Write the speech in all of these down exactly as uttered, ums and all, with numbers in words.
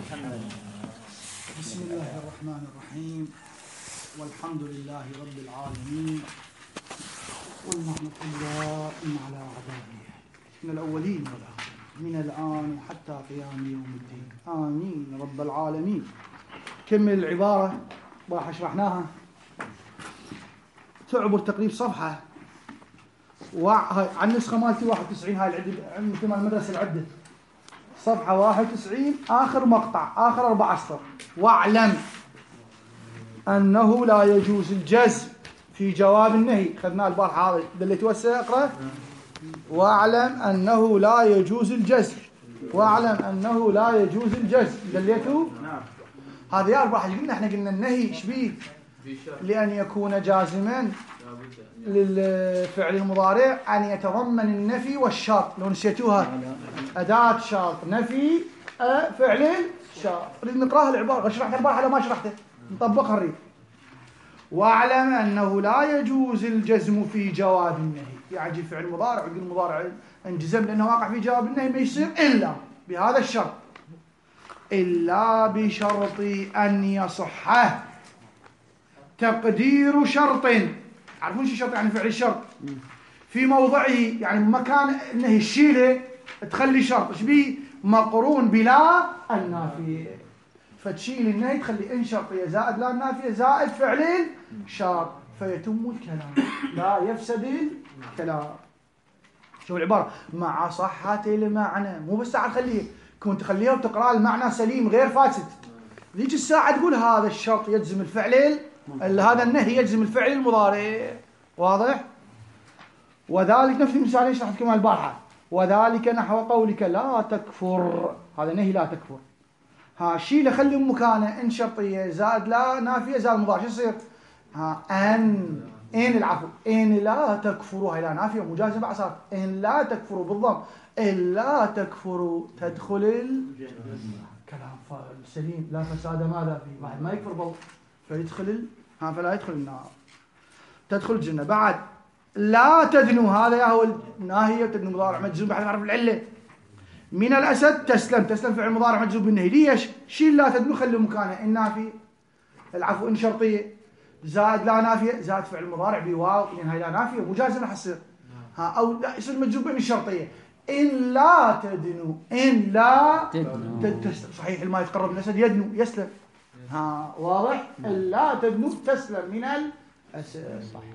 بسم الله الرحمن الرحيم والحمد لله رب العالمين والنعمة الدائمة على أعدائه من الأولين والآخرين من الآن وحتى قيام يوم الدين آمين رب العالمين. كمل العبارة راح شرحناها تعبر تقريب صفحة وع... عن النسخة مالتي واحد وتسعين هاي العدة مثل ما المدرسة العدة صفحة واحد وتسعين آخر مقطع آخر أربع أسطر. واعلم أنه لا يجوز الجزم في جواب النهي. خذنا البارحة هذا دليت وسع أقرأ. واعلم أنه لا يجوز الجزم واعلم أنه لا يجوز الجزم دليته هذا يا البارحة قلنا احنا قلنا النهي شبيه لأن يكون جازما للفعل المضارع أن يتضمن النفي والشرط. لو نسيتوها أداة شرط نفي فعل شرط. نريد نقراها العبارة شرحتها البارحة لو ما شرحتها نطبقها نريد. واعلم أنه لا يجوز الجزم في جواب النهي. يعني فعل مضارع ويقول المضارع انجزم لأنه واقع في جواب النهي ما يصير إلا بهذا الشرط إلا بشرط أن يصحه تقدير شرط. عارفون شو شرط؟ يعني فعل الشرط في موضعه يعني مكان النهي الشيله تخلي شرط ايش بيه مقرون بلا النافيه فتشيل النهي تخلي ان شرطيه زائد لا النافيه زائد فعل الشرط فيتم الكلام لا يفسد الكلام. شوف العباره مع صحه المعنى مو بس ساعه تخليه كنت تخليها وتقرا المعنى سليم غير فاسد. ذيك الساعه تقول هذا الشرط يجزم الفعل هذا النهي يجزم الفعل المضارع. واضح؟ وذلك نفس المثال اللي شرحت كمان البارحه وذلك نحو قولك لا تكفر. هذا نهي لا تكفر. ها شيء خلي مكانه ان شرطيه زائد لا نافيه زائد مضارع شو يصير؟ ها ان ان العفو ان لا تكفروا هاي لا نافيه مجازمه بعد صار ان لا تكفروا بالضم ان لا تكفروا تدخل ال... كلام سليم لا فساد ماذا فيه واحد ما يكفر بالله فيدخل ال... ها فلا يدخل النار تدخل الجنه. بعد لا تدنو هذا يا هو الناهيه تدنو مضارع مجزوم بحيث نعرف العله. من الاسد تسلم تسلم فعل مضارع مجزوم بالنهي. ليش؟ شيل لا تدنو خلي مكانه النافيه العفو ان شرطيه زائد لا نافيه زائد فعل مضارع بواو لان هاي لا نافيه مجازمه راح تصير ها او لا يصير مجزوم بالنهي الشرطيه ان لا تدنو ان لا تدنو صحيح ما يتقرب من الاسد يدنو يسلم ها واضح؟ ان لا تدنو تسلم من الاسد. صحيح.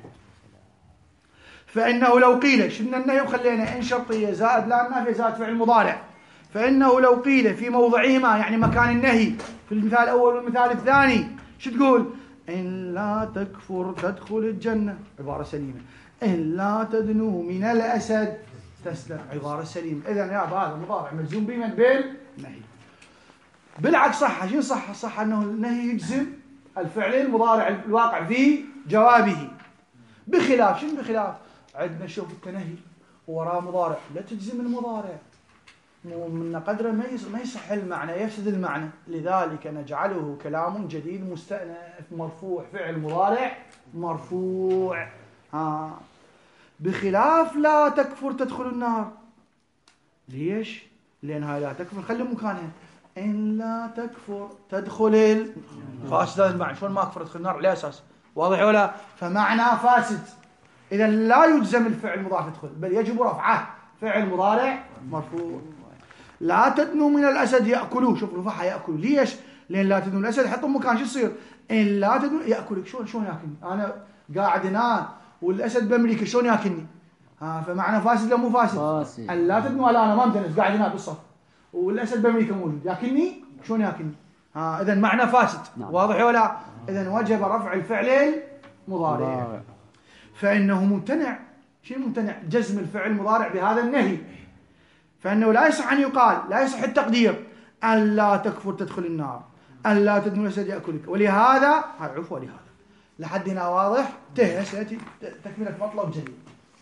فإنه لو قيل شفنا النهي وخلينا إن شرطية زائد لا النافية زائد فعل مضارع فإنه لو قيل في موضعهما يعني مكان النهي في المثال الأول والمثال الثاني شو تقول؟ إن لا تكفر تدخل الجنة عبارة سليمة. إن لا تدنو من الأسد تسلم عبارة سليمة. إذن يا هذا مضارع مجزوم بمن بالنهي. بالعكس صح شو صح؟ صح أنه النهي يجزم الفعل المضارع الواقع في جوابه بخلاف شنو بخلاف؟ عندنا شوف التنهي وراه مضارع لا تجزم المضارع من قدره ما يصح المعنى يفسد المعنى لذلك نجعله كلام جديد مستأنف مرفوع فعل مضارع مرفوع. ها بخلاف لا تكفر تدخل النار. ليش؟ لأن هاي لا تكفر خلي مكانها إن لا تكفر تدخل فاسد المعنى. شلون ما كفر تدخل النار على أساس واضح ولا؟ فمعنى فاسد. إذا لا يجزم الفعل المضارع تدخل بل يجب رفعه فعل مضارع مرفوع. لا تدنو من الأسد يأكلوا شوف رفعها يأكلوا. ليش؟ لأن لا تدنو الأسد حطوا مكان شو يصير؟ إن لا تدنو يأكلك. شلون شلون يأكلني؟ أنا قاعد هنا والأسد بأمريكا شلون يأكلني؟ ها فمعنى فاسد لا مو فاسد؟ فاسد. أن لا تدنو ولا أنا ما مدنس قاعد هنا بالصف والأسد بأمريكا موجود يأكلني شلون يأكلني؟ ها إذا معنى فاسد. نعم. واضح ولا؟ إذا وجب رفع الفعل المضارع. فإنه ممتنع. شيء ممتنع؟ جزم الفعل المضارع بهذا النهي. فإنه لا يصح أن يقال لا يصح التقدير أن لا تكفر تدخل النار أن لا تدنو الأسد يأكلك. ولهذا عفوا لهذا لحد هنا واضح. ته سيأتي تكملة مطلب جديد.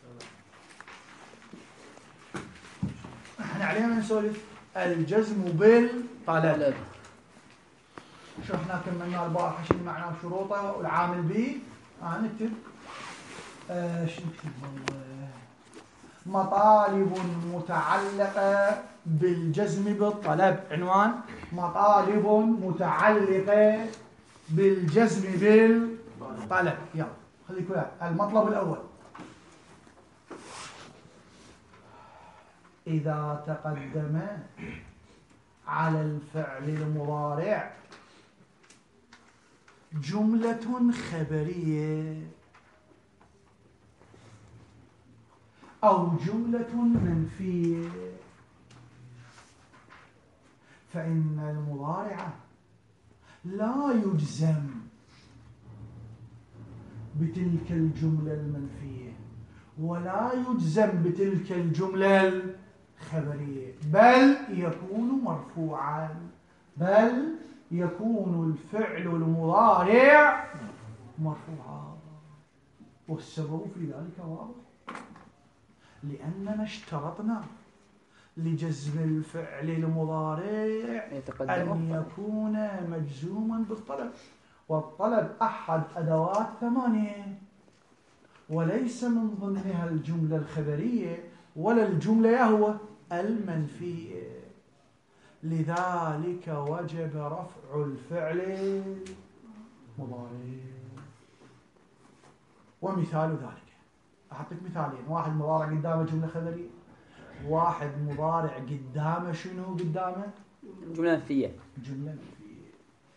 احنا علينا نسولف الجزم بالطلب. شرحنا كملنا البارحة شنو معناه وشروطه والعامل به. آه نكتب آه شو نكتب مطالب متعلقة بالجزم بالطلب. عنوان مطالب متعلقة بالجزم بالطلب. يلا خليك وياي. المطلب الأول: إذا تقدم على الفعل المضارع جملة خبرية أو جملة منفية فإن المضارع لا يجزم بتلك الجملة المنفية ولا يجزم بتلك الجملة الخبرية، بل يكون مرفوعا، بل يكون الفعل المضارع مرفوعا. والسبب في ذلك واضح، لأننا اشترطنا لجزم الفعل المضارع أن يكون مجزوما بالطلب، والطلب أحد أدوات ثمانية وليس من ضمنها الجملة الخبرية ولا الجملة يهوى المنفية، لذلك وجب رفع الفعل المضارع. ومثال ذلك أحطك مثالين: واحد مضارع قدامه جملة خبرية، واحد مضارع قدامه شنو قدامه؟ جملة منفية. جملة منفية.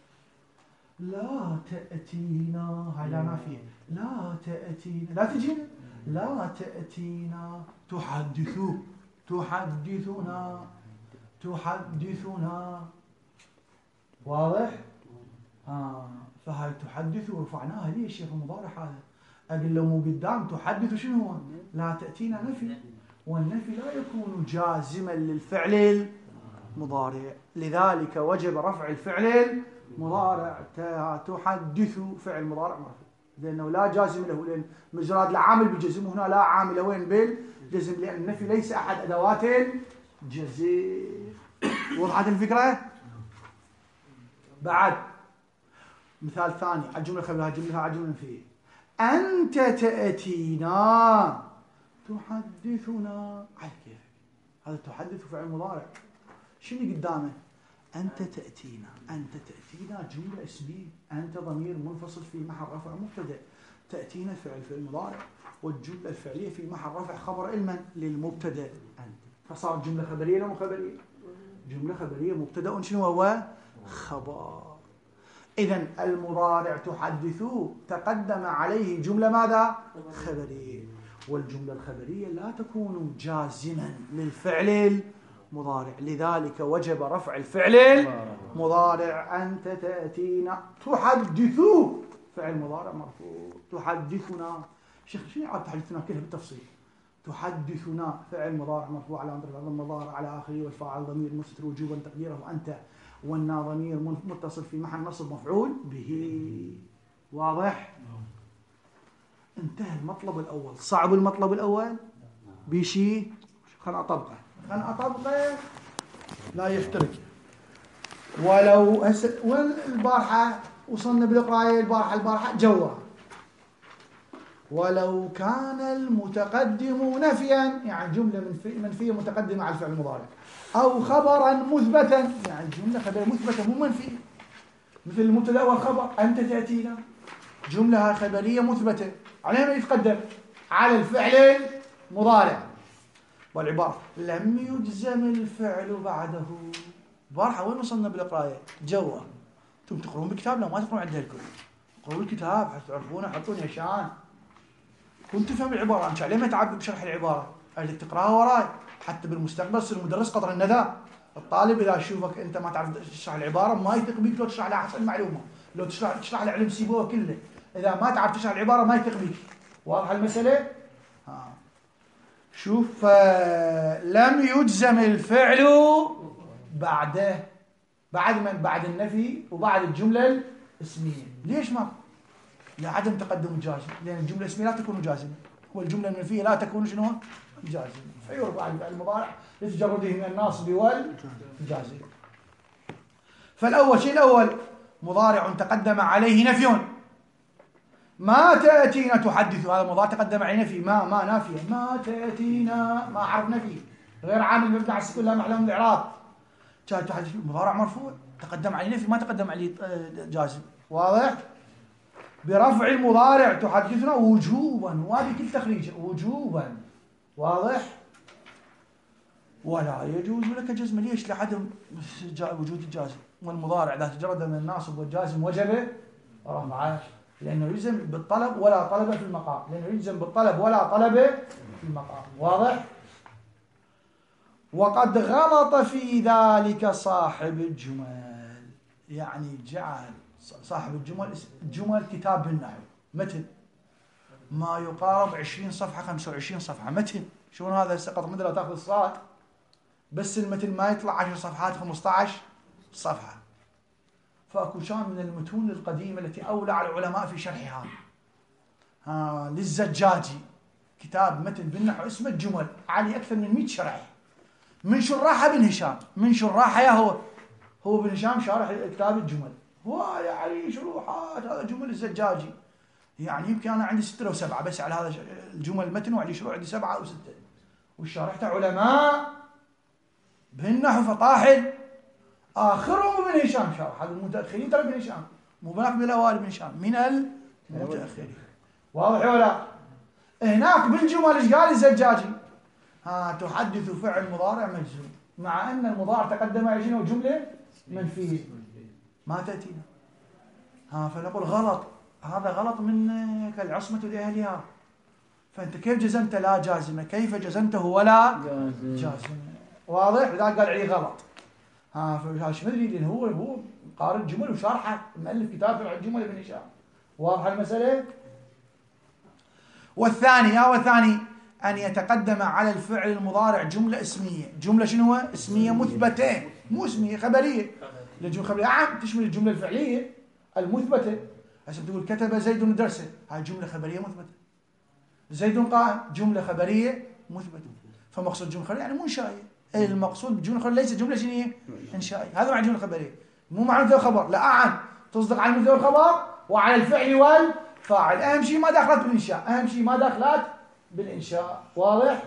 لا تأتينا، هاي لا نافية، لا تأتينا، لا تجينا، لا تأتينا تحدث، تحدثنا، تحدثنا. واضح؟ آه. فهاي تحدث ورفعناها ليش يا المضارع هذا؟ أقول له مو قدام تحدث شنو هو؟ لا تأتينا نفي، والنفي لا يكون جازما للفعل المضارع، لذلك وجب رفع الفعل المضارع. تحدث فعل مضارع مرفوع لأنه لا جازم له، لأن مجرد العامل بجزم، هنا لا عامل وين بالجزم، لأن النفي ليس أحد أدوات الجزم. وضحت الفكرة؟ بعد مثال ثاني على الجملة الخبرية، الجملة على الجملة المنفية: أنت تأتينا تحدثنا. على كيف هذا تحدث فعل مضارع، شنو قدامه؟ أنت تأتينا، أنت تأتينا جملة اسمية، أنت ضمير منفصل في محل رفع مبتدأ، تأتينا فعل فعل مضارع، والجملة الفعلية في محل رفع خبر علما للمبتدأ أنت، فصارت جملة خبرية ولا مو خبرية؟ جملة خبرية، مبتدأ شنو هو؟ خبر. إذن المضارع تحدث تقدم عليه جملة ماذا؟ خبرية، والجملة الخبرية لا تكون جازما للفعل المضارع، لذلك وجب رفع الفعل المضارع. أنت تأتينا تحدث فعل مضارع مرفوع، تحدثنا. شيخ شنو يعني تحدثنا كلها بالتفصيل؟ تحدثنا فعل مضارع مرفوع على ضمير المضارع على آخره، والفاعل ضمير مستتر وجوبا تقديره أنت، والنا ضمير متصل في محل نصب مفعول به. واضح؟ انتهى المطلب الأول. صعب المطلب الأول بشي، خلنا أطبقه، خلنا أطبقه لا يفترق. ولو هسه والبارحة وصلنا بالقراية البارحة البارحة جوا، ولو كان المتقدم نفيا يعني جملة منفية متقدمة على الفعل المضارع، أو خبرا مثبتا يعني جملة خبرية مثبتة مو منفية، مثل المبتدأ والخبر. أنت تأتينا جملة خبرية مثبتة، عليها ما يتقدم على الفعل المضارع، والعبارة لم يجزم الفعل بعده. بارحة وين وصلنا بالقراية؟ جوا. انتم تقرون بالكتاب؟ لا ما تقرون عند الكل، قروا الكتاب حتى تعرفونه، حطوني عشان كنت تفهم العبارة. أنت عليه ما تعب بشرح العبارة، أجلك تقراها وراي حتى بالمستقبل تصير المدرس قدر الندى. الطالب إذا يشوفك أنت ما تعرف تشرح العبارة ما يثق بك لو تشرح له أحسن معلومة، لو تشرح تشرح له علم سيبوه كله، إذا ما تعرف تشرح العبارة ما يثق بك. واضح المسألة؟ ها. شوف، لم يجزم الفعل بعده، بعد من؟ بعد النفي وبعد الجملة الاسمية. ليش ما؟ لعدم تقدم الجازم، لأن الجملة الاسمية لا تكون جازمة، والجملة المنفية لا تكون شنو؟ جازمة. فيرفع المضارع لتجرده من الناصب والجازم. فالأول شيء الأول مضارع تقدم عليه نفي، ما تأتينا تحدث، هذا مضارع تقدم عليه نفي، ما ما نافية، ما تأتينا ما حرف نفي غير عامل مبني على السكون لا محل من الإعراب. جاء تحدث مضارع مرفوع تقدم عليه نفي ما تقدم عليه جازم. واضح؟ برفع المضارع تحدثنا وجوبا، وهذه كل تخريج وجوبا. واضح؟ ولا يجوز لك جزم. ليش؟ لعدم وجود الجازم، والمضارع لا تجرد من الناصب والجازم وجب رفعه، لأنه يلزم بالطلب ولا طلب في المقام، لأنه يلزم بالطلب ولا طلب في المقام. واضح؟ وقد غلط في ذلك صاحب الجمل، يعني جعل صاحب الجمل جمل كتاب بالنحو متن ما يقارب عشرين صفحة خمسة وعشرين صفحة متن. شلون هذا سقط مثل لو تاخذ الصاد بس المتن ما يطلع عشر صفحات خمسة عشر صفحة. فأكو شان من المتون القديمة التي أولع العلماء في شرحها. ها للزجاجي كتاب متن بالنحو اسمه الجمل، عليه أكثر من مئة شرح من شراحه بن هشام، من شراحه يا هو هو بن هشام شارح كتاب الجمل، هو يعني شروحات. هذا جمل الزجاجي يعني يمكن أنا عندي ستة أو سبعة بس على هذا الجمل متن، وعندي شروح عندي سبعة أو ستة، والشارحته علماء بالنحو فطاحل، آخرهم ابن هشام شرح. هذا المتأخرين ترى ابن هشام، مو بناك من الأوائل ابن هشام، من المتأخرين. واضح ولا؟ هناك بالجمل ايش قال الزجاجي؟ ها تحدث فعل مضارع مجزوم، مع أن المضارع تقدم على شنو جملة منفية ما تأتينا. ها فنقول غلط، هذا غلط منك العصمة لأهلها. فأنت كيف جزمت لا جازمة؟ كيف جزمته ولا جازمة؟ واضح؟ لذلك قال عليه غلط. ها فايش مدري، لأن هو هو قارئ الجمل وشارحه، مؤلف كتاب في الجمل ابن هشام. واضحة المسألة؟ والثاني أو الثاني أن يتقدم على الفعل المضارع جملة اسمية. جملة شنو؟ اسمية مثبتة، مو اسمية خبرية. الجملة خبرية عام تشمل الجملة الفعلية المثبتة. هسه تقول كتب زيد درسه، هاي جملة خبرية مثبتة. زيد قائم، جملة خبرية مثبتة. فمقصود جملة خبرية يعني منشائية. المقصود بالجملة الخبرية ليس جملة شنو إنشائية. هذا معنى جملة خبرية، مو معنى مثل الخبر. لا أعن تصدق على المثل والخبر وعلى الفعل والفاعل. أهم شيء ما دخلت بالإنشاء، أهم شيء ما دخلت بالإنشاء. واضح؟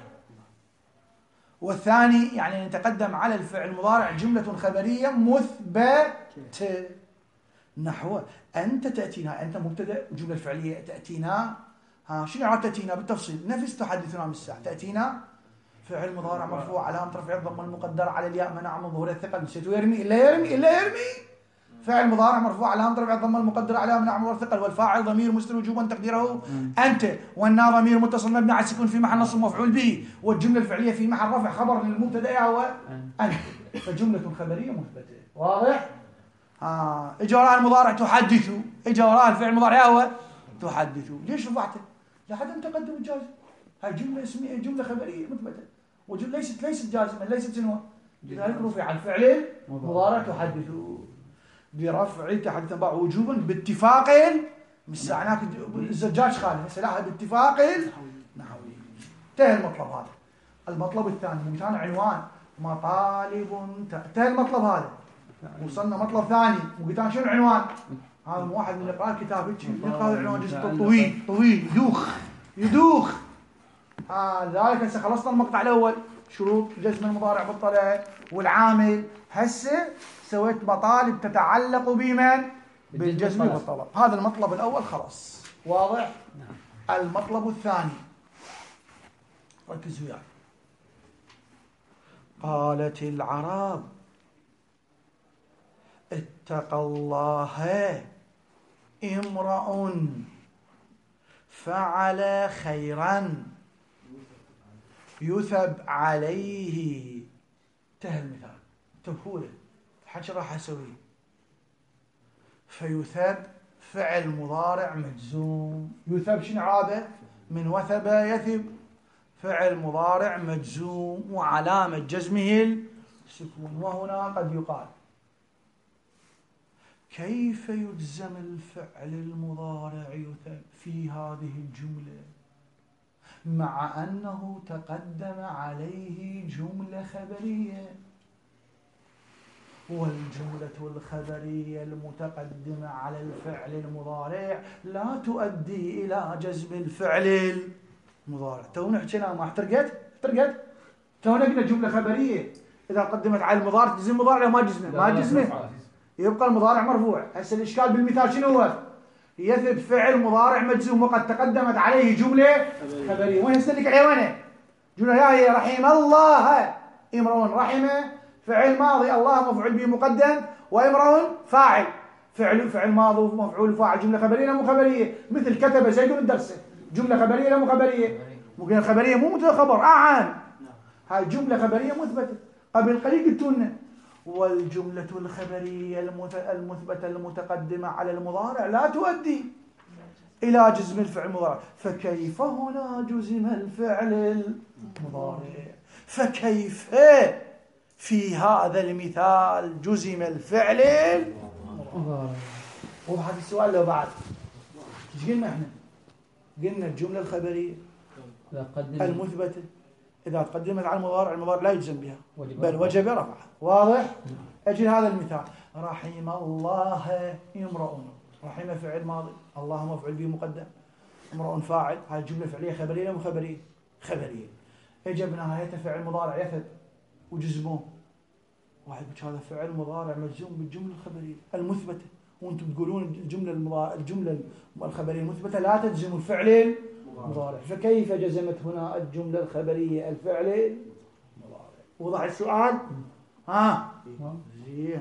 والثاني يعني أن يتقدم على الفعل المضارع جملة خبرية مثبتة، نحو أنت تأتينا، أنت مبتدأ، الجملة الفعلية تأتينا. ها شنو يعني تأتينا بالتفصيل؟ نفس تحدثنا من الساعة. تأتينا فعل مضارع مرفوع علامة رفعه الضمة المقدرة على الياء منع من ظهور الثقل. نسيت يرمي إلا يرمي إلا يرمي فعل مضارع مرفوع علامة رفعه الضمة المقدرة على منع من ظهور الثقل، والفاعل ضمير مستتر وجوبا تقديره أنت، والنا ضمير متصل مبني على السكون في محل نصب مفعول به، والجملة الفعلية في محل رفع خبر للمبتدأ هو أنت. فجملة خبرية مثبتة. واضح؟ آه. إجا وراء المضارع تحدث، إجا وراء الفعل المضارع هو تحدث. ليش رفعته؟ لعدم تقدم الجازم. هاي جملة اسمية، جملة خبرية مثبتة، وجملة ليست ليست جازمة، ليست شنو؟ لذلك رفع الفعل المضارع تحدث برفع تحدث بقى وجوبا باتفاق. مش هناك الزجاج خالي سلاحه باتفاق نحوي. انتهى المطلب هذا. المطلب الثاني كان عنوان مطالب. انتهى المطلب هذا، وصلنا مطلب ثاني. وقلت شنو العنوان؟ هذا واحد من يقرأ الكتاب يقرأ العنوان جزء طويل طويل يدوخ يدوخ. آه لذلك هسه خلصنا المقطع الأول، شروط جزم المضارع بالطلع والعامل. هسه سويت مطالب تتعلق بمن؟ بالجزم والطلب. هذا المطلب الأول خلاص. واضح؟ نعم. المطلب الثاني ركزوا وياي. قالت العرب اتقى الله امرؤ فعل خيرا يثب عليه. انتهى المثال، انتبهوا حاجة راح أسويه. فيثب فعل مضارع مجزوم. يثب شنو عابه؟ من وثب يثب، فعل مضارع مجزوم وعلامة جزمه السكون. وهنا قد يقال كيف يجزم الفعل المضارع يثب في هذه الجملة مع أنه تقدم عليه جملة خبرية، والجملة الخبرية المتقدمة على الفعل المضارع لا تؤدي إلى جزم الفعل المضارع. تونا حكينا ما احترقت احترقت تونا قلنا جملة خبرية إذا قدمت على المضارع تجزم المضارع لو ما جزمه ما جزمه يبقى المضارع مرفوع. هسه الإشكال بالمثال شنو هو؟ يثبت فعل مضارع مجزوم وقد تقدمت عليه جملة خبرية. وين يستدلك عليه وين؟ جملة يا هي رحم الله امرؤ، رحمه فعل ماضي، الله مفعول به مقدم، وامرؤ فاعل، فعل فعل ماضي ومفعول فاعل، جملة خبرية مو خبرية. مثل كتب زيد الدرس، جملة خبرية مو خبرية؟ ممكن الخبرية مو مثل خبر أعان، هاي جملة خبرية مثبتة. قبل قليل قلت لنا والجملة الخبرية المثبتة المتقدمة على المضارع لا تؤدي إلى جزم الفعل المضارع، فكيف هنا جزم الفعل المضارع؟ فكيف في هذا المثال جزم الفعل المضارع؟ وهذا السؤال لو بعد ايش قلنا احنا؟ قلنا الجملة الخبرية المثبتة إذا تقدمت على المضارع المضارع لا يجزم بها بل وجب رفعها. واضح؟ أجل هذا المثال رحم الله امرؤ، رحم فعل ماضي، الله مفعول به مقدم، امرؤ فاعل، هاي الجملة فعلية خبرية مو خبرية؟ خبرية. اجى بنهايتها فعل مضارع يثب وجزموه، واحد بيقول هذا فعل مضارع مجزوم بالجملة الخبرية المثبتة، وانتم تقولون الجملة المضارع الجملة الخبرية المثبتة لا تجزم الفعل المضارع، فكيف جزمت هنا الجملة الخبرية الفعل المضارع؟ وضح السؤال؟ ها زين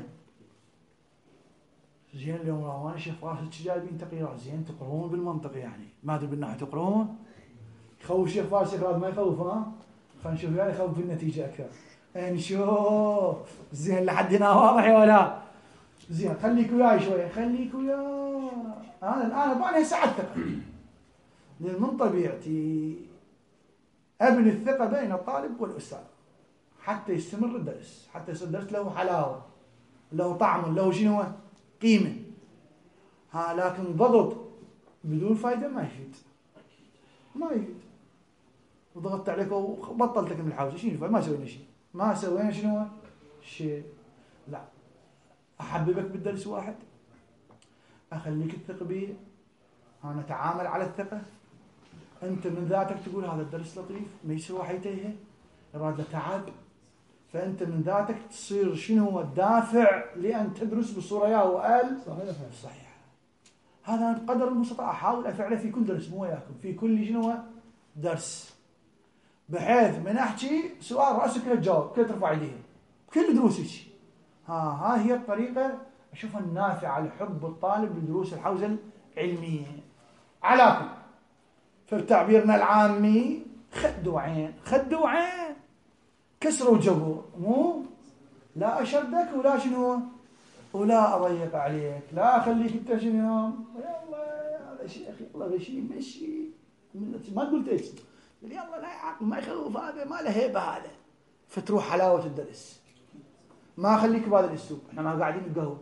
زين اليوم وانا شيخ فارس جايبين تقريرات زين تقرون بالمنطق يعني ما ادري بالنحو تقرون. يخوف شيخ فارس شيخ ما يخوف ها؟ خلينا نشوف يعني يخوف بالنتيجة أكثر. نشوف زين لحد هنا واضح ولا؟ زين خليك وياي شوية خليك وياي. أنا الآن أنا هسه على الثقة، لأن من طبيعتي أبني الثقة بين الطالب والأستاذ حتى يستمر الدرس، حتى يصير الدرس له حلاوة له طعم له شنو قيمة. ها لكن ضغط بدون فائدة ما يفيد ما يفيد. وضغطت عليك وبطلتك من الحوزة شنو ما سوينا شيء ما سوينا شنو شيء. لا أحببك بالدرس واحد، أخليك تثق بي، أنا أتعامل على الثقة، أنت من ذاتك تقول هذا الدرس لطيف ما يسوى حيتيه إرادة تعب، فأنت من ذاتك تصير شنو هو الدافع لأن تدرس بصورة يا وقال صحيح صحيح. هذا بقدر المستطاع أحاول أفعله في كل درس مو وياكم في كل شنو درس، بحيث من أحكي سؤال رأسك كله تجاوب كله ترفع يديه كل دروسك. ها ها هي الطريقة أشوفها النافعة لحب الطالب لدروس الحوزة العلمية على كل. فبتعبيرنا العامي خد وعين خد وعين كسر وجبر، مو لا أشردك ولا شنو ولا أضيق عليك، لا أخليك أنت شنو يلا هذا شيء أخي الله غشي مشي ما قلت إيش يلا لا يعقل ما يخوف هذا ما له هيبة هذا، فتروح حلاوة الدرس. ما أخليك بهذا الأسلوب إحنا ما قاعدين نقهوه،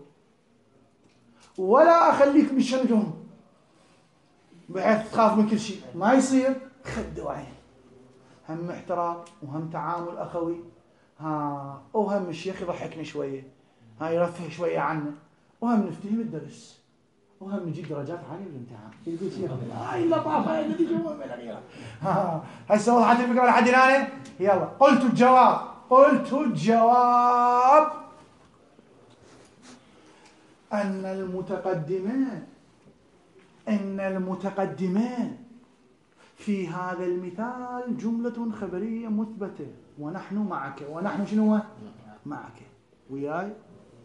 ولا أخليك مشنجهم بحيث تخاف من كل شيء ما يصير. خد وعين هم احترام وهم تعامل أخوي، ها وهم الشيخ يضحكني شوية ها يرفه شوية عنه، وهم نفتهم الدرس، وهم نجيب درجات عالية بالامتحان. يقول شيخ هاي اللطافة هاي التي جوا من الغيرة. ها هسه وضحت الفكرة لحد الآن. يلا قلت الجواب قلت الجواب أن المتقدمان إن المتقدمان في هذا المثال جملة خبرية مثبتة ونحن معك ونحن شنو معك وياي،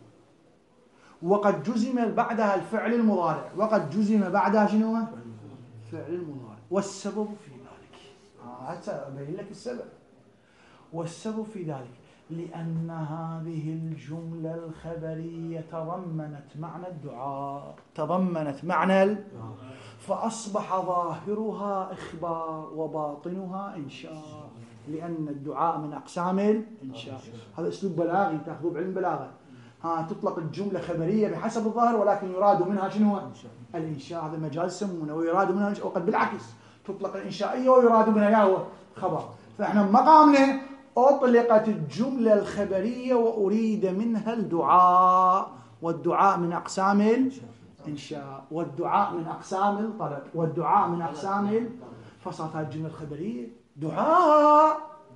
وقد جزم بعدها الفعل المضارع وقد جزم بعدها شنو فعل المضارع، والسبب في ذلك هذا أبين لك السبب. والسبب في ذلك لأن هذه الجملة الخبرية تضمنت معنى الدعاء تضمنت معنى ال... فأصبح ظاهرها إخبار وباطنها إنشاء، لأن الدعاء من أقسام الإنشاء. هذا أسلوب بلاغي تأخذوه بعلم بلاغة. ها تطلق الجملة خبرية بحسب الظاهر ولكن يراد منها شنو الإنشاء، هذا مجاز يسمونه، ويراد منها الإنشاء. وقد بالعكس تطلق الإنشائية ويراد منها ياهو خبر. فإحنا مقامنا أطلقت الجملة الخبرية وأريد منها الدعاء، والدعاء من أقسام الإنشاء والدعاء من أقسام الطلب والدعاء من أقسام ال... فصارت الجملة الخبرية دعاء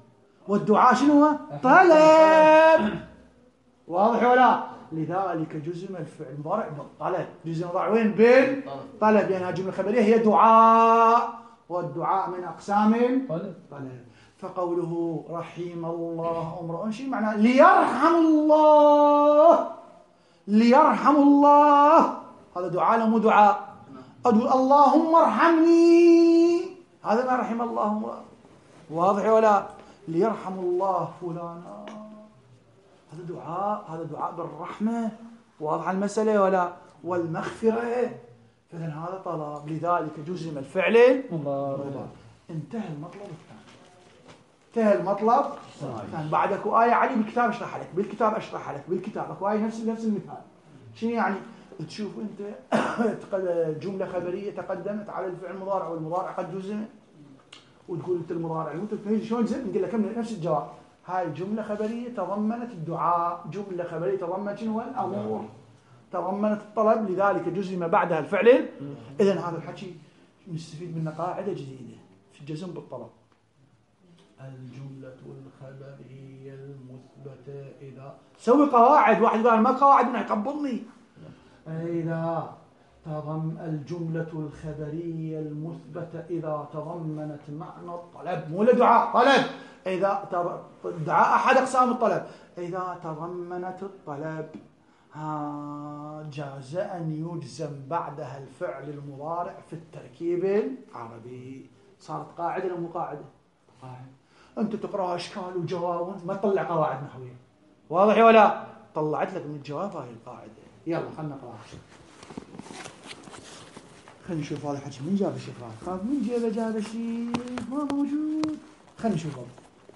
والدعاء شنو هو؟ طلب. واضح ولا؟ لذلك جزم الفعل المضارع بالطلب. جزم المضارع وين؟ بالطلب، لأنها يعني جملة خبرية هي دعاء، والدعاء من أقسام الطلب. فقوله رحم الله امرؤ شيء معناه ليرحم الله، ليرحم الله، هذا دعاء لا مو دعاء؟ أقول اللهم ارحمني، هذا ما رحم الله امرؤ. واضح ولا؟ ليرحم الله فلانا، هذا دعاء، هذا دعاء بالرحمة. واضح المسألة ولا؟ والمغفرة. فإذا هذا طلب، لذلك جزم الفعل المضارع. انتهى المطلب الثاني، انتهى المطلب الثاني. بعد اكو آية علي بالكتاب اشرح لك، بالكتاب اشرح لك، بالكتاب اكو آية نفس نفس المثال. شنو يعني؟ تشوف انت جملة خبرية تقدمت على الفعل المضارع والمضارع قد جزم، وتقول انت المضارع المتوجه شلون جزم؟ نقول لك نفس الجواب. هاي الجملة خبرية تضمنت الدعاء، جملة خبرية تضمنت شنو؟ الأمور، تضمنت الطلب، لذلك جزم بعدها الفعل. إذن هذا الحكي نستفيد منه قاعدة جديدة في الجزم بالطلب. الجملة الخبرية المثبتة إذا سوي قواعد، واحد قال ما قواعد منها يقبضني. إذا تضم الجملة الخبرية المثبتة إذا تضمنت معنى الطلب، مو لدعاء، طلب. إذا دعاء أحد أقسام الطلب، إذا تضمنت الطلب ها جاز أن يجزم بعدها الفعل المضارع في التركيب العربي. صارت قاعدة ولا مو قاعدة؟ قاعدة. أنت تقرأ أشكال وجواب ما تطلع قواعد نحوية. واضح ولا؟ طلعت لك من الجواب هاي القاعدة. يلا خلنا نقرأ، خلينا نشوف هذا الحكي من جاب الشيخ، خاف من جيبه جاب الشيء ما موجود. خلينا نشوف هذا.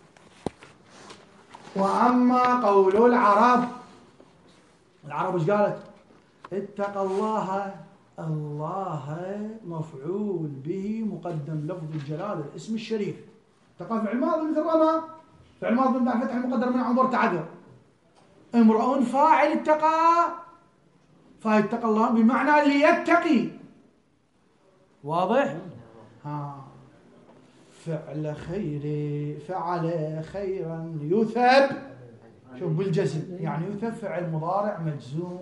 وأما قول العرب، العرب ايش قالت؟ اتق الله، الله مفعول به مقدم لفظ الجلالة الاسم الشريف. اتقى فعل ماضي مثل رمى، فعل ماضي من فتح المقدر من عنظر تعذر. امرؤ فاعل اتقى، فاتقى الله بمعنى ليتقي. واضح؟ ها فعل خير، فعل خيرا يثب، شوف بالجزم يعني يثب فعل مضارع مجزوم.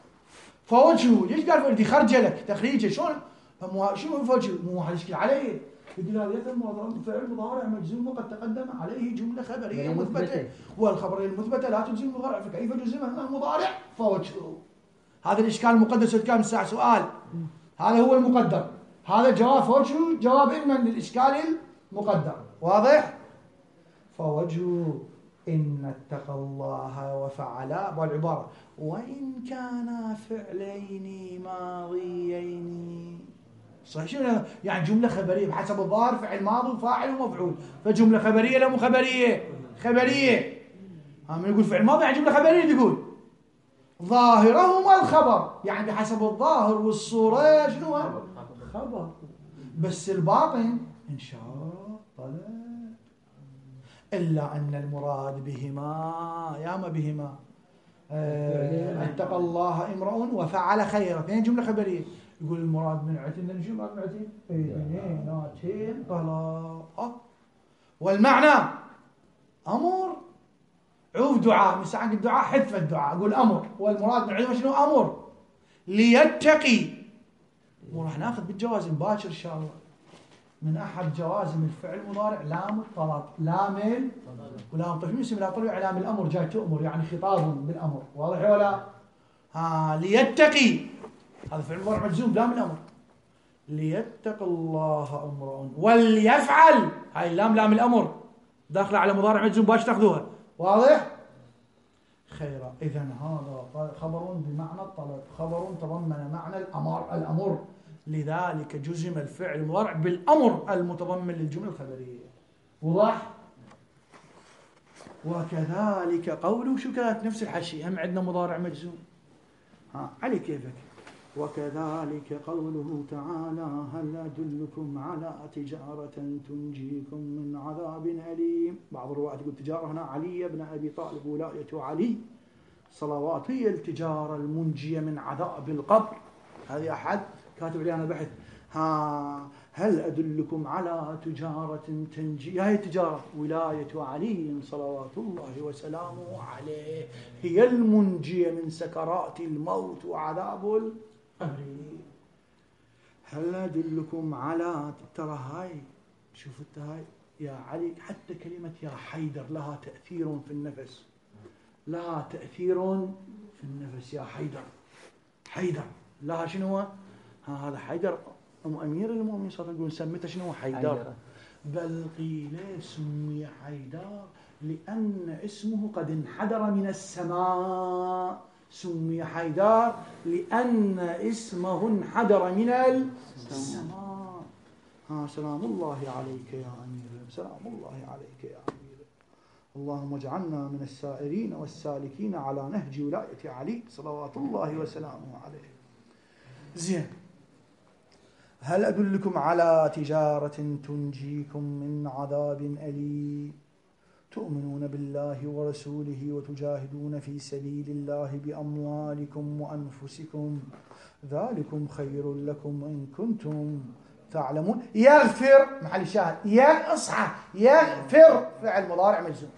فوجهه ليش قال فوجهه؟ خرجلك تخريجه شلون؟ شنو فوجهه؟ مو واحد يشكل عليه، يقول هذا يثب فعل مضارع مجزوم وقد تقدم عليه جمله خبريه مثبته، والخبريه المثبته لا تجزم المضارع، فكيف يجزمها المضارع؟ فوجهه. هذا الاشكال المقدس كان الساعه سؤال، هذا هو المقدر، هذا جواب فوجهه جواب إما للإشكال المقدر. واضح؟ فوجهه إن اتقى الله وفعلا والعبارة وإن كان فعلين ماضيين. صحيح شنو يعني؟ جملة خبرية بحسب الظاهر فعل ماضي وفاعل ومفعول، فجملة خبرية لا مو خبرية؟ خبرية. هم يقول فعل ماضي يعني جملة خبرية، تقول ظاهرهما الخبر، يعني بحسب الظاهر والصورة شنو خبر، بس الباطن إنشاء طلب. إلا أن المراد بهما ياما بهما اتقى الله امرؤ وفعل خيرا، اثنين جملة خبرية. يقول المراد من عتين، شو المراد من عتين؟ اثنين طلاق، والمعنى أمر عوف دعاء، من ساعة الدعاء حذف الدعاء، أقول أمر، والمراد من عتين شنو؟ أمر ليتقي. وراح ناخذ بالجوازم باكر إن شاء الله. من أحد جوازم الفعل المضارع لام الطلب، لام ولام طلب، يسمى لا طلب علام الأمر، جاي تؤمر يعني خطاب بالأمر. واضح ولا؟ ها ليتقي، هذا فعل مضارع مجزوم لام الأمر. ليتق الله امرؤ وليفعل، هاي اللام لام الأمر داخله على مضارع مجزوم، باش تاخذوها. واضح؟ خيرا. إذا هذا خبر بمعنى الطلب، خبر تضمن معنى الأمر الأمر، لذلك جزم الفعل المضارع بالأمر المتضمن للجملة الخبرية. واضح؟ وكذلك قوله، شو كانت نفس الحشي، هم عندنا مضارع مجزوم. ها علي كيفك. وكذلك قوله تعالى هل أدلكم على تجارة تنجيكم من عذاب أليم. بعض الرواة يقول تجارة هنا علي بن أبي طالب، ولاية علي صلوات هي التجارة المنجية من عذاب القبر. هذه أحد كاتب لي أنا بحث. ها هل أدلكم على تجارة تنجي؟ هاي التجارة ولاية علي صلوات الله وسلامه عليه، هي المنجية من سكرات الموت وعذاب القبر. هل أدلكم على، ترى هاي شوف انت هاي يا علي، حتى كلمة يا حيدر لها تأثير في النفس، لها تأثير في النفس. يا حيدر، حيدر لها شنو؟ ها هذا حيدر أم أمير المؤمنين صلى الله عليه وسلم سميته شنو؟ حيدر. حيدر. بل قيل سمي حيدر لأن اسمه قد انحدر من السماء، سمي حيدر لأن اسمه انحدر من السماء. ها سلام الله عليك يا أمير، سلام الله عليك يا أمير. اللهم اجعلنا من السائرين والسالكين على نهج ولاية علي صلوات الله وسلامه عليه. زين، هل أدلكم على تجارة تنجيكم من عذاب أليم تؤمنون بالله ورسوله وتجاهدون في سبيل الله بأموالكم وأنفسكم ذلكم خير لكم إن كنتم تعلمون. يغفر محل الشاهد، يا اصحى يغفر فعل مضارع مجزوم،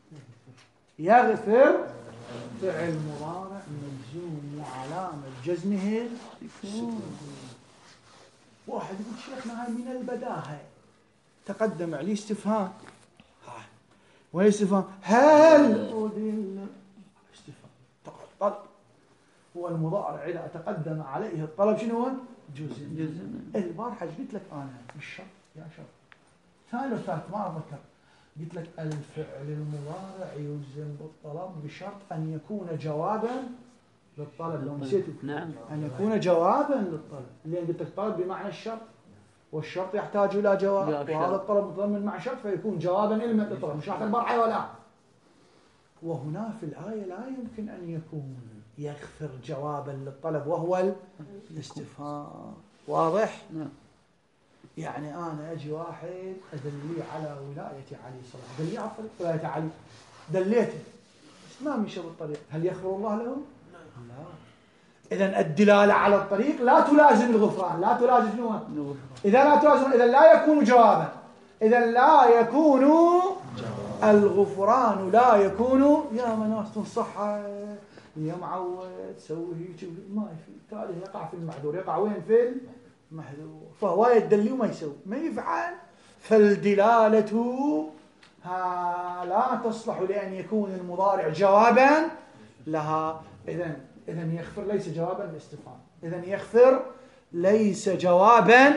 يغفر فعل مضارع مجزوم وعلامة جزمه السكون. واحد يقول شيخنا هاي من البداهة، تقدم عليه استفهام، وهي استفهام هل أدل، استفهام طلب، هو المضارع إذا تقدم عليه الطلب شنو هو؟ جزم. جزم. البارحة قلت لك أنا بالشرط يا شرط ثاني وثالث ما أذكر، قلت لك الفعل المضارع يجزم بالطلب بشرط أن يكون جوابا للطلب. لو نسيتوا نعم. أن يكون جوابا للطلب، لأن قلت لك طلب بمعنى الشرط، والشرط يحتاج إلى جواب، وهذا الطلب متضمن مع شرط فيكون جوابا للطلب، مش راح البارحة ولا. وهنا في الآية لا يمكن أن يكون يغفر جوابا للطلب وهو الاستفهام. واضح؟ نعم. يعني أنا أجي واحد أدلي على ولاية علي صلى الله عليه وسلم، دلي على الطريق ولاية علي، دليته بس ما مشى بالطريق، هل يغفر الله له؟ لا. إذن الدلالة على الطريق لا تلازم الغفران، لا تلازم شنو؟ إذا لا تلازم، إذا لا يكون جوابا، إذا لا يكون الغفران، لا يكون يا مناس تنصح يا معود سوي هيك، ما في تالي يقع في المعذور، يقع وين؟ في المحذور، فهو يدلي وما يسوي ما يفعل. فالدلالة ها لا تصلح لأن يكون المضارع جوابا لها. إذن إذن يغفر ليس جوابا للاستفهام، إذن يغفر ليس جوابا.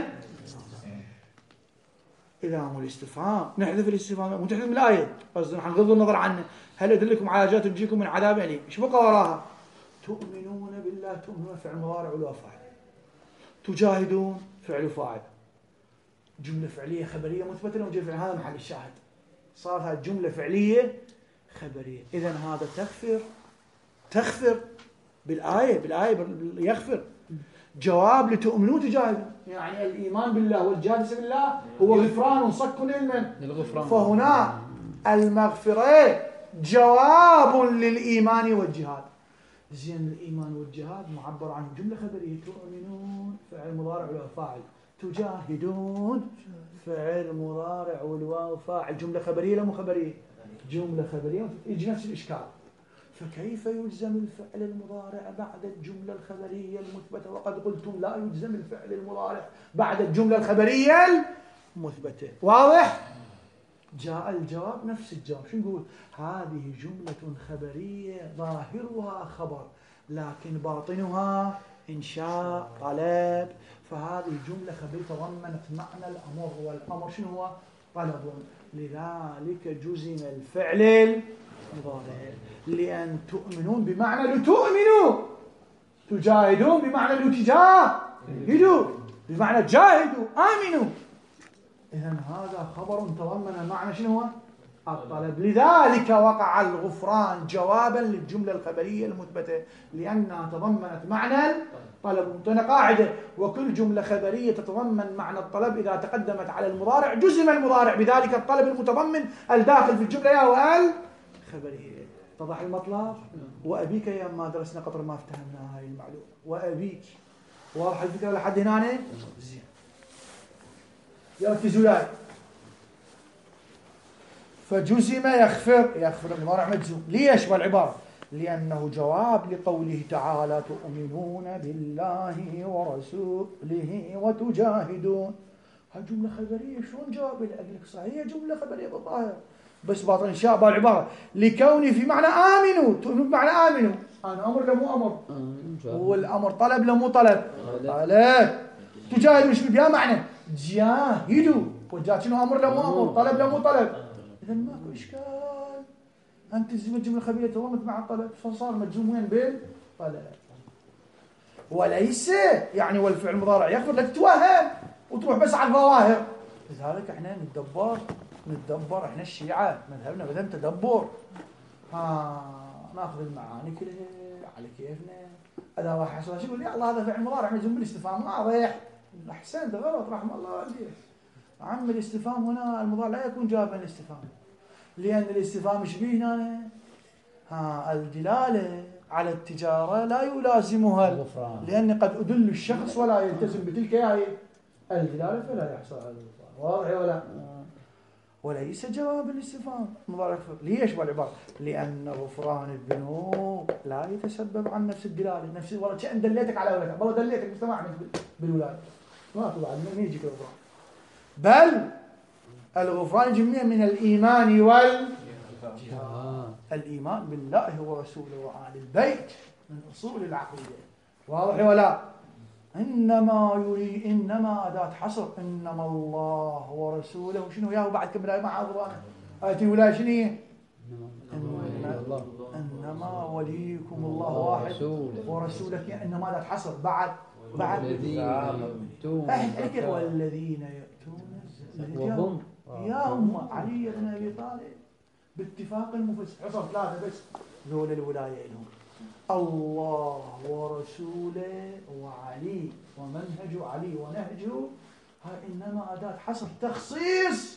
إذا هو الاستفهام نحذف الاستفهام ونحذف من الآية، قصدنا حنغض النظر عنه. هل أدلكم على جهة تنجيكم من عذاب أليم؟ إيش بقى وراها؟ تؤمنون بالله، تؤمنون فعل مضارع ولو فاعل، تجاهدون فعل فاعل، جملة فعلية خبرية مثبتة وجملة، هذا محل الشاهد، صار هذا جملة فعلية خبرية. إذن هذا تغفر، تغفر بالآية، بالآية يغفر جواب لتؤمنون تجاهدون، يعني الإيمان بالله والجهاد في الله هو غفران وصك للغفران، فهنا المغفرة جواب للإيمان والجهاد. زين، الإيمان والجهاد معبر عن جملة خبرية، تؤمنون فعل مضارع والواو فاعل، تجاهدون فعل مضارع والواو فاعل، جملة خبرية لا مو خبرية؟ جملة خبرية، يجي نفس الإشكال. فكيف يلزم الفعل المضارع بعد الجملة الخبرية المثبتة وقد قلتم لا يلزم الفعل المضارع بعد الجملة الخبرية المثبتة؟ واضح؟ جاء الجواب نفس الجواب، شو نقول؟ هذه جملة خبرية ظاهرها خبر لكن باطنها إنشاء طلب، فهذه جملة خبرية تضمنت معنى الأمر، والأمر شنو هو؟ طلب، لذلك جزم الفعل المضارع. لأن تؤمنون بمعنى لتؤمنوا، تجاهدون بمعنى لتجاهدوا، بمعنى جاهدوا آمنوا. إذن هذا خبر تضمن معنى شنو هو؟ الطلب، لذلك وقع الغفران جوابا للجملة الخبرية المثبتة لأنها تضمنت معنى الطلب. منطقة قاعدة، وكل جملة خبرية تتضمن معنى الطلب إذا تقدمت على المضارع جزم المضارع بذلك الطلب المتضمن الداخل في الجملة يا وال خبرية. اتضح المطلب؟ وأبيك يا ما درسنا قطر ما افتهمنا هاي المعلومة، وأبيك واضح الفكرة لحد هنا؟ زين. يركزوا وياي. فجزم يخفر، يخفر المضارع مجزوم. ليش بالعبارة؟ لأنه جواب لقوله تعالى تؤمنون بالله ورسوله وتجاهدون. هاي جملة خبرية، شلون جواب؟ لك صحيح جملة خبرية بالظاهر، بس باطن إنشاء بالعبارة لكوني في معنى آمنوا، تؤمنون بمعنى آمنوا. أنا أمر لا مو أمر؟ هو الأمر طلب لا مو طلب؟ طلب. تجاهدوا شو بها معنى؟ جاهدوا. وجاء شنو أمر لا مو أمر؟ طلب لا مو طلب؟ إذا ماكو إشكال. أنت تجزم الجملة الخبرية تضمت مع الطلب، فصار مجزوم وين؟ بالطلب. وليس يعني والفعل المضارع يخبر لك توهم وتروح بس على الظواهر. لذلك احنا نتدبر نتدبر احنا الشيعة مذهبنا مذهب تدبر. ها ناخذ المعاني كلها على كيفنا. اذا واحد حصل شيء يقول لي الله هذا فعل مضارع مجزوم بالاستفهام واضح. احسنت غلط رحمه الله والديه. عم الاستفهام هنا المضارع لا يكون جوابا للاستفهام، لان الاستفهام ايش بيه هنا؟ ها الدلاله على التجاره لا يلازمها الغفران، لاني قد ادل الشخص ولا يلتزم بتلك هي الدلاله فلا يحصل على الغفران. واضح ولا؟ وليس جواب الاستفهام مضارع. ليش بالعباره؟ لان غفران الذنوب لا يتسبب عن نفس الدلاله، نفس والله كأن دليتك على ولدك، والله دليتك مجتمع بالولاده ما طلع من يجيك الغفران، بل الغفران جميع من الايمان والجهاد. الايمان بالله ورسوله وآل البيت من اصول العقيده. واضح ولا؟ انما يريد انما اداه حصر، انما الله ورسوله شنو ياهو بعد كم الايه مع غفرانه ايه الولايه شنو هي؟ إنما, انما وليكم الله واحد ورسوله، يعني انما اداه حصر بعد بعد والذين ياتون وهم يا هم علي بن ابي طالب باتفاق المفسر حصر ثلاثه بس ذول الولايه لهم الله ورسوله وعلي ومنهج علي ونهجه. هاي انما اداه حصر تخصيص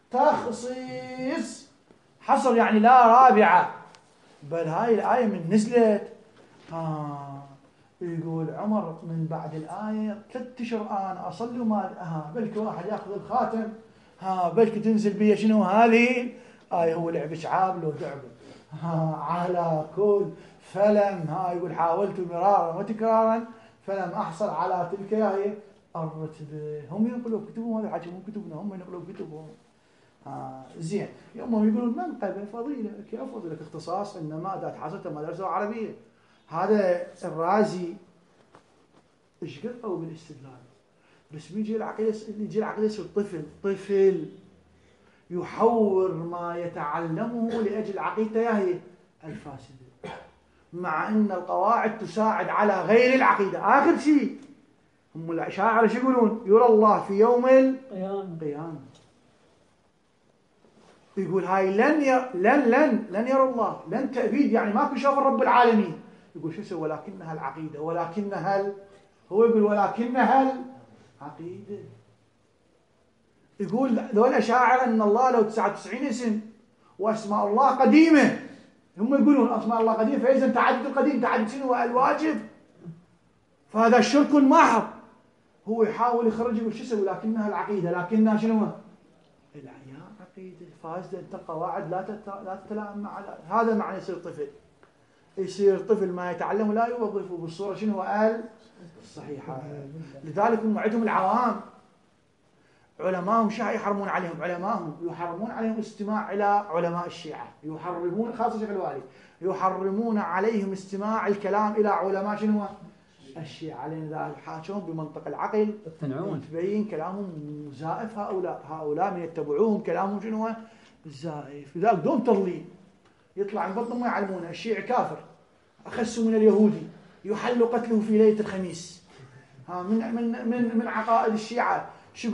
تخصيص حصر يعني لا رابعه. بل هاي الايه من نزلت ها يقول عمر من بعد الايه ثلاث اشهر انا اصلي وما ها بلك واحد ياخذ الخاتم ها بلك تنزل بي شنو هذه ايه هو لعب شعاب لو دعبه ها على كل فلم ها يقول حاولت مرارا وتكرارا فلم احصل على تلك هي الرتبه. هم ينقلوا كتبهم، هذا حكي مو كتبنا، هم ينقلوا كتبهم. ها زين يوم يقولون منقبه فضيله كيف فضيله اختصاص انما اداه حصر ما درسوا عربيه. هذا الرازي ايش قطعوا بالاستدلال، بس بيجي العقيده يجي العقيده يصير طفل طفل يحور ما يتعلمه لاجل عقيدته هي الفاسده، مع ان القواعد تساعد على غير العقيده. اخر شيء هم الاشاعره شو يقولون؟ يرى الله في يوم القيامه. يقول هاي لن ير... لن لن لن يرى الله، لن تأبيد يعني ماكو شوف رب العالمين. يقول شو يسوي؟ ولكنها العقيده، ولكنها ال... هو يقول ولكنها العقيده. يقول ذول الاشاعره ان الله له تسعة وتسعين اسم واسماء الله قديمه. هم يقولون اسماء الله قديمه، فاذا تعدد القديم تعدد شنو الواجب، فهذا الشرك محض. هو يحاول يخرج يقول شو يسوي؟ ولكنها العقيده، لكنها شنو؟ العياء عقيده فاسده، انت قواعد لا تت... لا تتلائم مع هذا. معنى يصير طفل يصير طفل ما يتعلم لا يوظفه بالصوره شنو قال الصحيحه. لذلك هم عندهم العوام علماءهم شيعة يحرمون عليهم، علماءهم يحرمون عليهم استماع إلى علماء الشيعة، يحرمون خاصة شيخ الوالي يحرمون عليهم استماع الكلام إلى علماء شنو الشيعة، لأن ذا الحاكم بمنطق العقل تبين كلامهم زائف. هؤلاء هؤلاء من يتبعوهم كلامهم شنو زائف. لذلك دوم تضليل يطلع من بطنهم ويعلمونه الشيعي كافر أخس من اليهودي يحل قتله في ليلة الخميس. ها من من من من عقائد الشيعة شو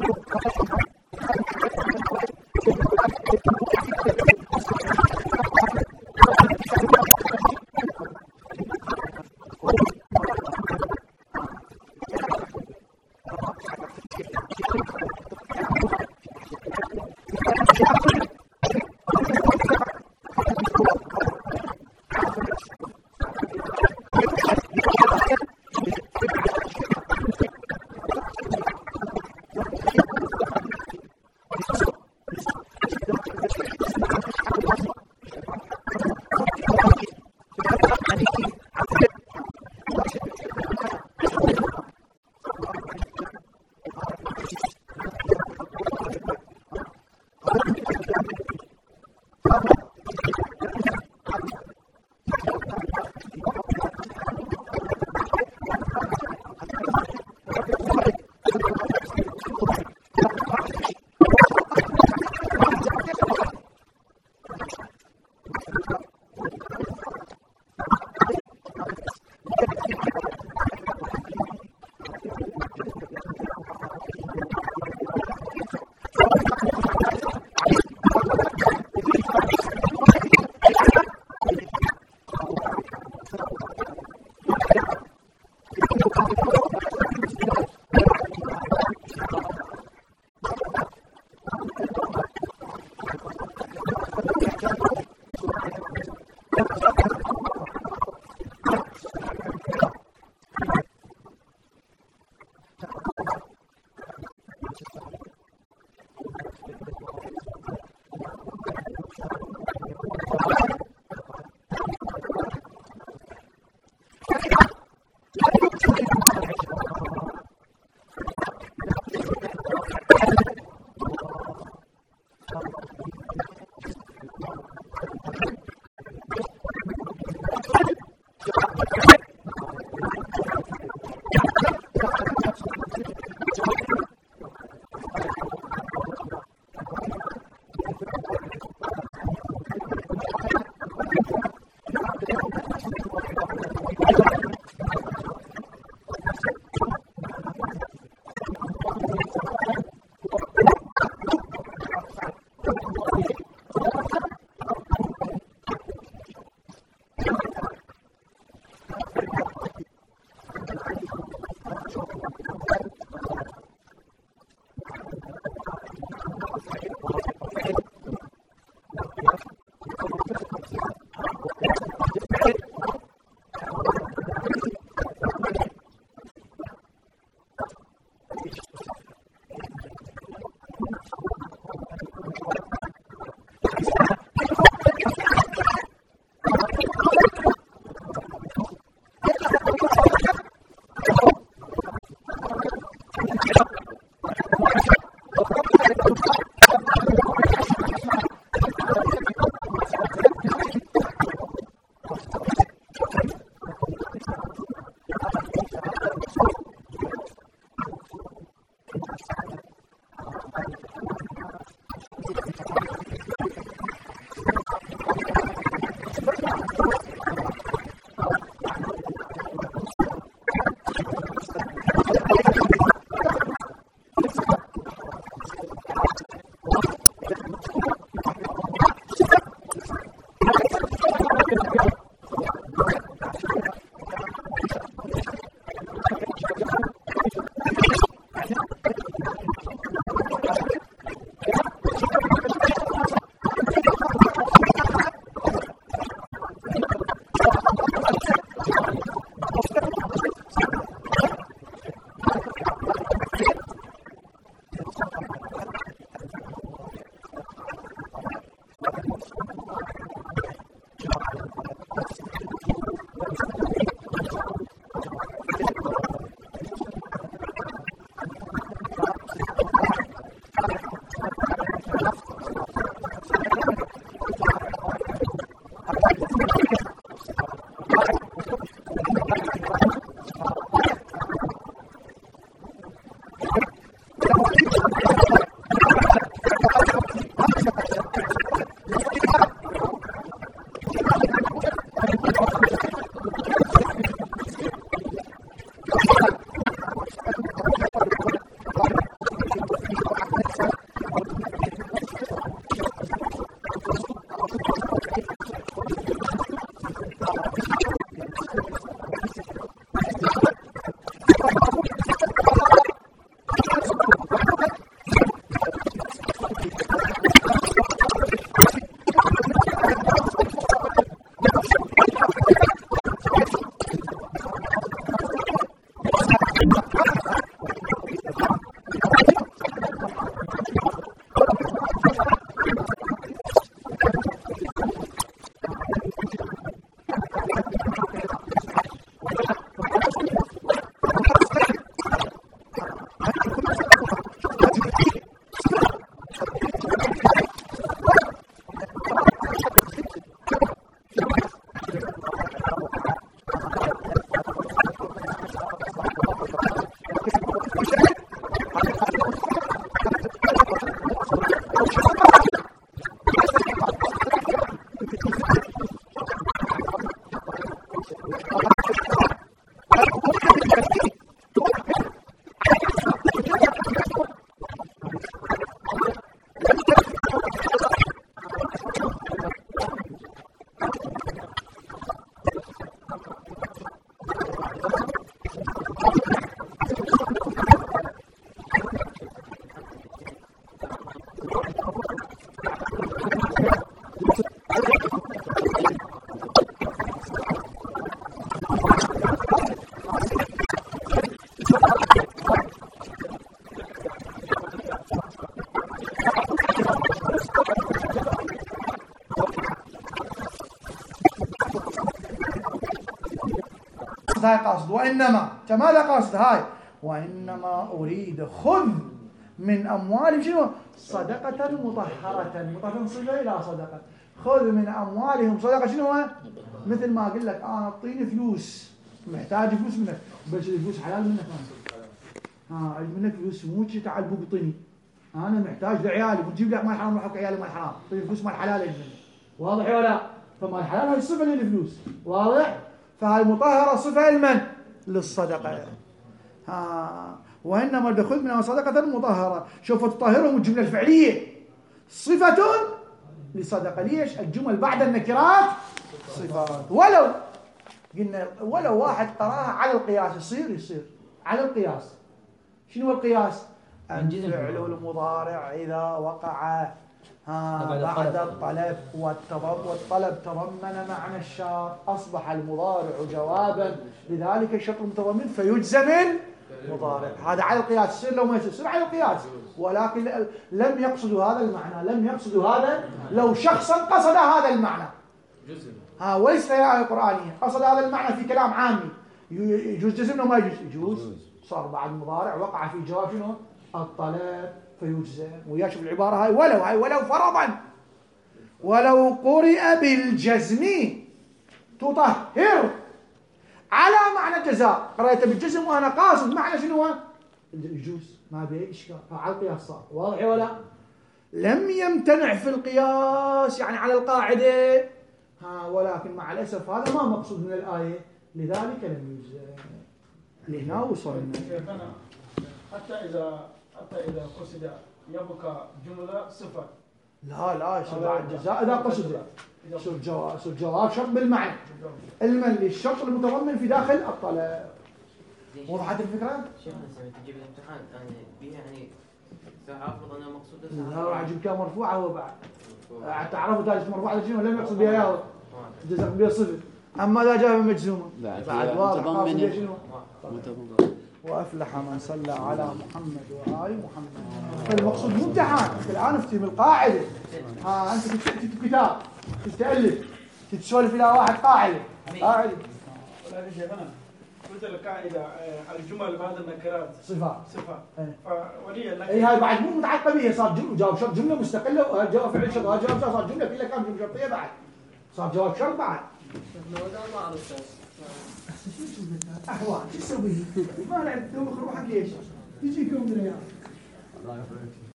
هاي قصد وإنما ماذا قصد هاي وإنما أريد خذ من أموالهم شنو صدقة مطهرة مطهرة صفة إلى صدقة خذ من أموالهم صدقة شنو هو مثل ما أقول لك أنا أعطيني فلوس محتاج فلوس منك بس الفلوس حلال منك ها أجيب منك فلوس مو شيء تعال بقطني أنا محتاج لعيالي وتجيب لي مال حرام روح عيالي مال حرام طيب فلوس مال حلال أجيب واضح ولا فمال حلال هاي الصفة للفلوس واضح فهاي مطهرة صفة لمن للصدقة ها وإنما دخل منها صدقة مطهرة شوف تطهرهم الجملة الفعلية صفة لصدقة ليش الجمل بعد النكرات صفات ولو قلنا ولو واحد قراها على القياس يصير يصير على القياس. شنو القياس؟ الفعل المضارع إذا وقع ها بعد الطلب والطلب تضمن معنى الشرط أصبح المضارع جوابا لذلك الشرط المتضمن فيجزم المضارع. هذا على القياس. يصير لو ما يصير على القياس، ولكن لم يقصدوا هذا المعنى، لم يقصدوا هذا. لو شخصا قصد هذا المعنى ها وليس في آية قرآنية، قصد هذا المعنى في كلام عامي، يجوز جزم أو ما يجوز؟ يجوز. صار بعد المضارع وقع في جواب شنو؟ الطلب فيجزم. ويشوف العبارة هاي ولو هاي ولو فرضا ولو قرئ بالجزم تطهر على معنى الجزاء. قرأت بالجزم وأنا قاصد معنى شنو هو؟ يجوز، ما به إشكال. على القياس صار واضح ولا؟ لم يمتنع في القياس يعني على القاعدة ها، ولكن مع الأسف هذا ما مقصود من الآية لذلك لم يجزم. لهنا وصلنا. حتى إذا حتى إذا قصد يبقى جملة صفة. لا لا يصير بعد جزاء إذا قصد يصير جواب، يصير جواب شرط بالمعنى علما للشرط المتضمن في داخل الطلب. وضحت الفكرة؟ شيخنا سمعت تجيب الامتحان يعني بيها يعني سأفرض أنها مقصودة. لا راح أجيب كان مرفوعة هو بعد تعرفوا ثالث مرفوعة للجملة لم يقصد بها ياهو جزاء بها صفر. أما إذا جاء مجزومة بعد واضح قاصد بها شنو؟ وأفلح من صلى على محمد وآل محمد. فالمقصود مو امتحان. أنت الآن افتهم القاعدة. ها أنت تكتب كتاب تتألف تتسولف إلى واحد قاعدة قاعدة. ولكن شيخنا قلت القاعدة الجمل بعد النكرات صفات صفات فولي النكرة اي هاي بعد مو متعلقة بها، صار جملة جواب شرط جملة مستقلة وجواب فعل شرط جواب شرط صار جملة كلها كان جملة شرطية بعد صار جواب شرط بعد. ما أعرف أحوال شو تسوي؟ ما نعرف دوخ روحك ليش؟ يجيك يوم من الأيام